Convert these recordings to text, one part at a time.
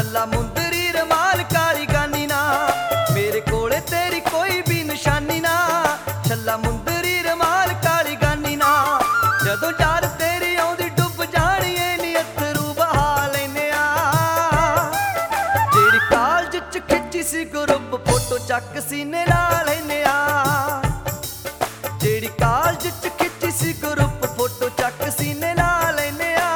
ਛੱਲਾ ਮੁੰਦਰੀ ਰਮਾਲ ਕਾਲੀ ਗਾਨੀ ਨਾ, ਮੇਰੇ ਕੋਲੇ ਤੇਰੀ ਕੋਈ ਵੀ ਨਿਸ਼ਾਨੀ ਨਾ। ਛੱਲਾ ਮੁੰਦਰੀ ਰਮਾਲ ਕਾਲੀ ਗਾਨੀ ਨਾ, ਜਦੋਂ ਯਾਰ ਤੇਰੀ ਆਉਂਦੀ ਡੁੱਬ ਜਾਣੀਏ ਨੀ ਅਥਰੂ ਬਹਾ ਲੈਨੇ ਆ। ਜਿਹੜੀ ਕਾਲਜ ਚ ਖਿੱਚੀ ਸੀ ਗਰੁੱਪ ਫੋਟੋ ਚੱਕ ਸੀਨੇ ਲਾ ਲੈਨੇ ਆ। ਜਿਹੜੀ ਕਾਲਜ ਚ ਖਿੱਚੀ ਸੀ ਗਰੁੱਪ ਫੋਟੋ ਚੱਕ ਸੀਨੇ ਲਾ ਲੈਨੇ ਆ।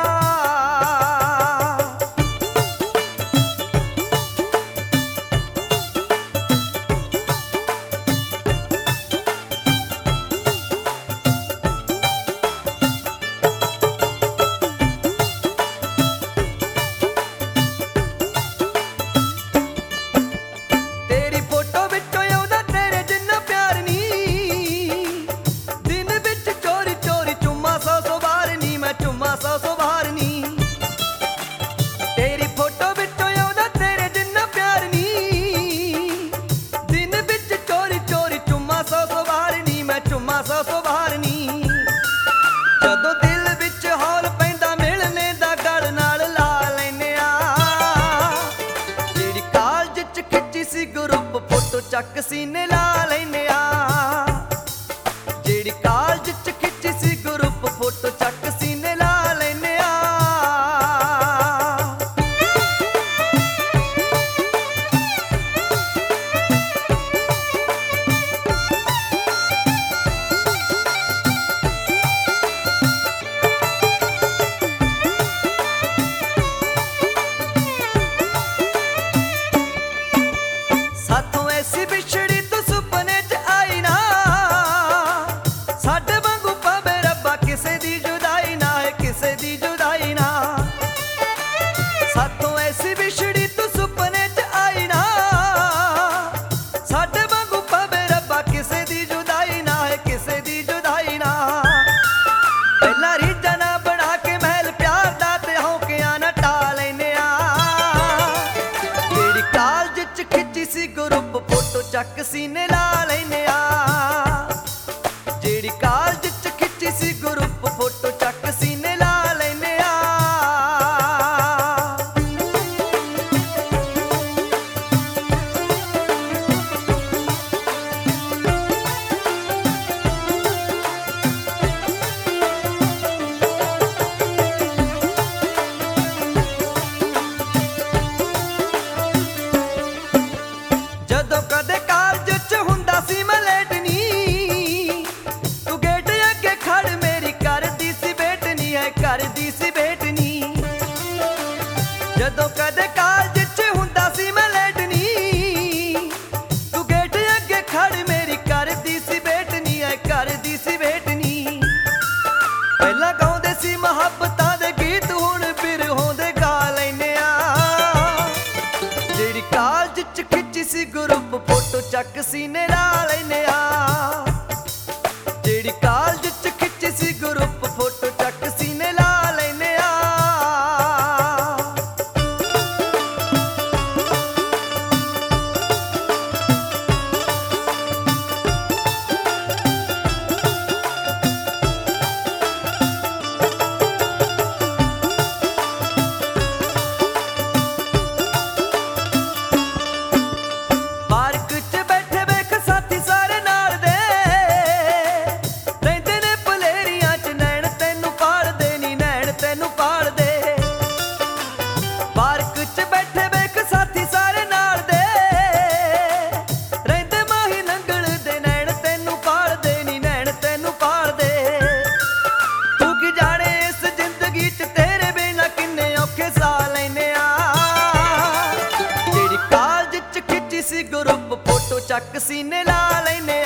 ਤੇਰੀ ਫੋਟੋ ਵਿੱਚੋਂ ਆਉਂਦਾ ਤੇਰੇ ਜਿੰਨਾ ਪਿਆਰ ਨੀ, ਦਿਨ ਵਿੱਚ ਚੋਰੀ ਚੋਰੀ ਚੁੰਮਾ ਸੌ ਸੌ ਵਾਰ ਨੀ, ਮੈਂ ਚੁੰਮਾ ਸੌ ਸੌ ਵਾਰ ਨੀ। ਤੇਰੀ ਫੋਟੋ ਵਿੱਚੋਂ ਆਉਂਦਾ ਤੇਰੇ ਜਿੰਨਾ ਪਿਆਰ ਨੀ, ਦਿਨ ਵਿੱਚ ਚੋਰੀ ਚੋਰੀ ਚੁੰਮਾ ਸੌ ਸੌ ਵਾਰ ਨੀ, ਮੈਂ ਚੁੰਮਾ ਸੌ ਸੌ ਵਾਰ ਨੀ। ਜਦੋਂ ਦਿਲ ਵਿੱਚ ਹੌਲ ਪੈਂਦਾ ਮਿਲਣੇ ਦਾ ਗਲ ਨਾਲ ਲਾ ਲੈਨੇ ਆ। ਜਿਹੜੀ ਕਾਲਜ ਚ ਖਿੱਚੀ ਸੀ ਗਰੁੱਪ ਫੋਟੋ ਚੱਕ ਸੀਨੇ ਲਾ ਲੈਨੇ ਆ। ਜਿਹੜੀ ਕਾਲਜ ਚ ਖਿੱਚੀ ਸੀ ਗਰੁੱਪ ਫੋਟੋ ਚੱਕ ਸੀਨੇ ਲਾ ਲੈਨੇ ਆ। ਸਾਥੋਂ ਐਸੀ ਵਿਛੜੀ ਤੂੰ ਸੁਪਨੇ ਚ ਆਈ ਨਾ, ਸਾਡੇ ਵਾਂਗੂ ਭਾਵੇਂ ਰੱਬਾ ਕਿਸੇ ਦੀ ਜੁਦਾਈ ਨਾ ਹੈ, ਕਿਸੇ ਦੀ ਜੁਦਾਈ ਨਾ। ਸਾਥੋਂ ਐਸੀ ਵਿਛੜੀ ਤੂੰ ਸੁਪਨੇ ਚ ਆਈ ਨਾ, ਸਾਡੇ ਵਾਂਗੂ ਭਾਵੇਂ ਰੱਬਾ ਕਿਸੇ ਦੀ ਜੁਦਾਈ ਨਾ ਹੈ, ਕਿਸੇ ਦੀ ਜੁਦਾਈ ਨਾ। ਪਹਿਲਾਂ ਰੀਝਾਂ ਨਾ ਬਣਾ ਕੇ ਮਹਿਲ ਪਿਆਰ ਦਾ ਤੇ ਹੌਕਿਆਂ ਨਾ ਟਾ ਲੈਨੇ ਆ। ਜਿਹੜੀ ਕਾਲਜ ਚ ਖਿੱਚੀ ਸੀ ਗਰੁੱਪ ਫੋਟੋ ਚੱਕ ਸੀਨੇ ਲਾ ਲੈਨੇ ਆ। ਜਿਹੜੀ ਕਾਲਜ ਚ ਖਿੱਚੀ ਸੀ ਗਰੁੱਪ ਫੋਟੋ ਚੱਕ ਸੀਨੇ ਲਾ ਲੈਨੇ ਆ। ਜਦੋਂ ਕਦੇ ਕਾਲਜ ਚ ਹੁੰਦਾ ਸੀ ਮੈਂ ਲੇਟ ਨੀ, ਤੂੰ ਗੇਟ ਅੱਗੇ ਖੜ ਮੇਰੀ ਕਰਦੀ ਸੀ ਵੇਟ ਨੀ, ਹੈ ਕਰਦੀ ਸੀ ਵੇਟ ਨੀ। ਜਦੋਂ ਕਦੇ ਕਾਲਜ ਚ ਹੁੰਦਾ ਸੀ ਮੈਂ ਲੇਟ ਨੀ, ਤੂੰ ਗੇਟ ਅੱਗੇ ਖੜ ਮੇਰੀ ਕਰਦੀ ਸੀ ਵੇਟ ਨੀ, ਹੈ ਕਰਦੀ ਸੀ ਵੇਟ ਨੀ। ਪਹਿਲਾਂ ਗਾਉਂਦੇ ਸੀ ਮੁਹੱਬਤਾਂ ਦੇ ਗੀਤ, ਹੁਣ ਬਿਰਹੋਂ ਦੇ ਗਾ ਲੈਨੇ ਆ। ਜਿਹੜੀ ਕਾਲਜ ਚ ਖਿੱਚੀ ਸੀ ਗਰੁੱਪ ਫੋਟੋ ਚੱਕ ਸੀਨੇ ਲਾ ਲੈਨੇ ਆ। ਜਿਹੜੀ ਕਾਲਜ ਚ ਖਿੱਚੀ ਸੀ ਗਰੁੱਪ ਫੋਟੋ ਚੱਕ ਸੀਨੇ ਲਾ ਲੈਨੇ ਆ। ਪਾਰਕ ਚ ਬੈਠੇ ਵੇਖ ਸਾਥੀ ਸਾਰੇ ਨਾਲ ਦੇ, ਰਹਿੰਦੇ ਨੇ ਭਲੇਰੀਆਂ ਚ ਨੈਣ ਤੈਨੂੰ ਪਾਲਦੇ ਨੀ, ਨੈਣ ਤੈਨੂੰ ਪਾਲਦੇ। ਪਾਰਕ ਚ ਬੈਠੇ ਵੇਖ ਸਾਥੀ ਸਾਰੇ ਨਾਲ ਦੇ, ਰਹਿੰਦੇ ਮਾਹੀ ਨੰਗਲ ਦੇ ਨੈਣ ਤੈਨੂੰ ਪਾਲਦੇ ਨੀ, ਨੈਣ ਤੈਨੂੰ ਪਾਲਦੇ। ਤੂੰ ਕੀ ਜਾਣੇ ਇਸ ਜ਼ਿੰਦਗੀ ਚ ਤੇਰੇ ਬਿਨਾਂ ਕਿੰਨੇ ਔਖੇ ਸਾਹ ਲੈਨੇ ਆ। ਜਿਹੜੀ ਕਾਲਜ ਚ ਖਿੱਚੀ ਸੀ ਗਰੁੱਪ ਫੋਟੋ ਚੱਕ ਸੀਨੇ ਲਾ ਲੈਨੇ